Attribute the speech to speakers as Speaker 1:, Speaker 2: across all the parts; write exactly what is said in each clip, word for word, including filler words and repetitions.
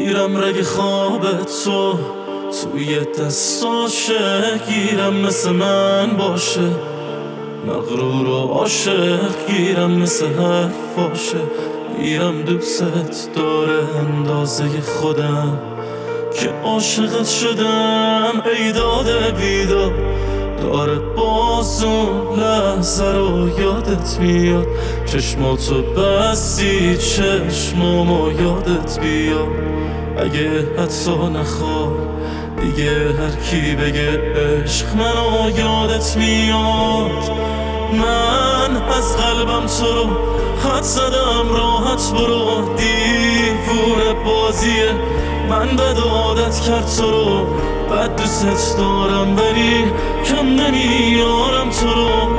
Speaker 1: میرم رگ خواب تو توی دستاشه، گیرم مثل من باشه، مغرور و عاشق گیرم مثل حرفاشه. میرم دوست داره اندازه خودم که عاشقت شدم. ای داده بیدار داره باز اون لحظه رو یادت میاد. چشماتو بستی چشمامو یادت بیاد. اگه حتی نخوای دیگه هر کی بگه عشق منو یادت میاد. من از قلبم تو رو خط زدم، راحت برو، دیوونه بازیه. من بد عادت کرد تو رو، بد دوست دارم ولی کم نمیارم تو رو.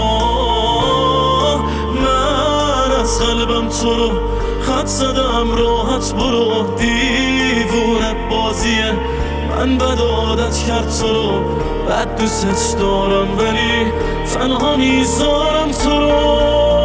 Speaker 1: من از قلبم تو رو خط زدم، راحت برو، دیوونه بازیه. من بد عادت کرد تو رو، بد دوست دارم ولی تنها میذارم تو رو.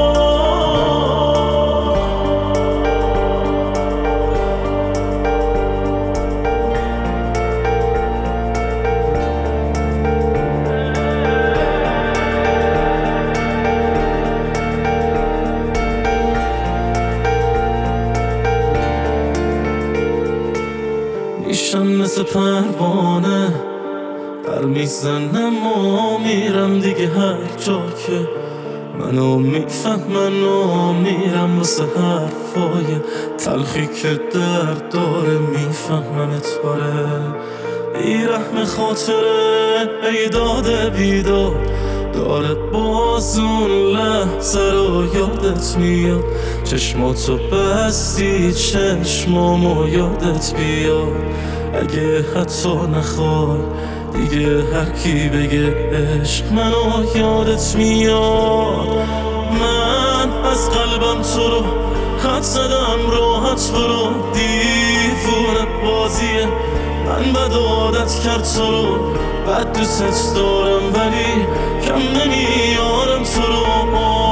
Speaker 1: میشم مثل پروانه پر میزنم و میرم دیگه هر جا که منو میفهمن و میرم واسه حرفای تلخی که درد داره. میفهمنت آره، بیرحم خاطره. ای داده بیدار داره باز اون لحظه رو یادت میاد. چشماتو بستی چشمامو یادت بیاد. اگه حتی نخوای دیگه هر کی بگه عشق منو یادت میاد. من از قلبم تو رو خط زدم، راحت برو، دیوونه بازیه. من بد عادت کرد تو رو، بد دوست دارم ولی کم نمیارم تو رو.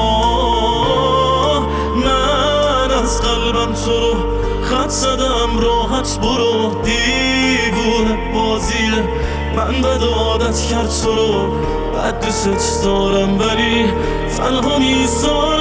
Speaker 1: من از قلبم تو رو خط زدم، راحت برو، دیوونه بازیه. من بد عادت کرد تو رو، بد دوست دارم ولی تنها میذارم